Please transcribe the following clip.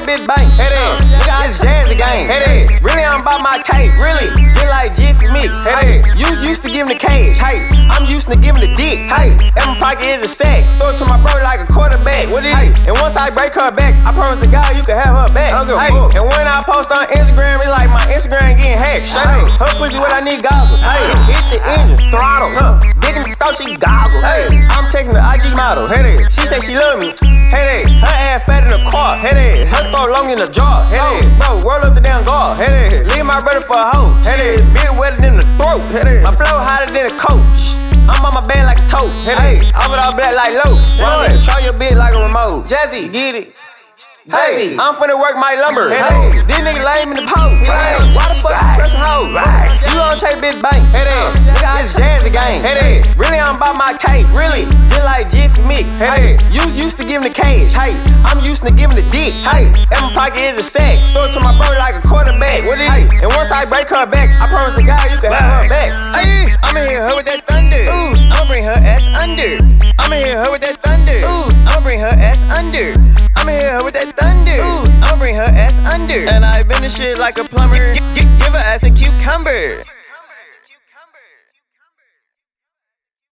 bitch bang. Head ass. Nigga, it's jazz again. Head ass. Really, I'm about my cake. Really, get like G for me. Head ass. Used to giving the cash. Hey, I'm used to giving the dick. Hey, and my pocket is a sack. Throw it to my bro like a quarterback. What is it? And once I break her back, I promise to God you can have her back. Hey, and when I post on Instagram, it's like my Instagram getting hacked. Straight up. Her pussy what I need goggles. Hey, hit the engine, throttle. Dick in the throat, she goggle. Hey, I'm taking the IG model. Head ass. She say she love me. Head ass. Her ass fat in the car. Head ass. Her throat long in the jaw. Head ass. Bro, roll up the damn guard. Head ass. Leave my brother for a hoe. Head ass. Bit wetter than the throat. Head ass. My flow hotter than a coach. I'm on my bed like a tote. Hey, I'm it all black like Loach. Control your bitch like a remote. Jazzy, get it. Hey, I'm finna work my lumber. Hey, this nigga lame in the post. Why the fuck you pressing hoes? You gon' take bitch bang. Head ass. Nigga, it's jazz again. Head ass. Really, I'm about my cake. Really, just like G for me. Head ass. Used to giving the cash. Hey, I'm used to giving the dick. Hey, and my pocket is a sack. Throw it to my bro like a quarterback. What is it? And once I break her back, I promise to God you can have her back. Hey, I'ma hit her with that thunder. Ooh, I'ma bring her ass under. I'ma hit her with that thunder. Ooh, I'ma bring her ass under. I'ma hit her with that thunder. Ooh, I'ma bring her ass under. And I bend the shit like a plumber. Give her ass a cucumber.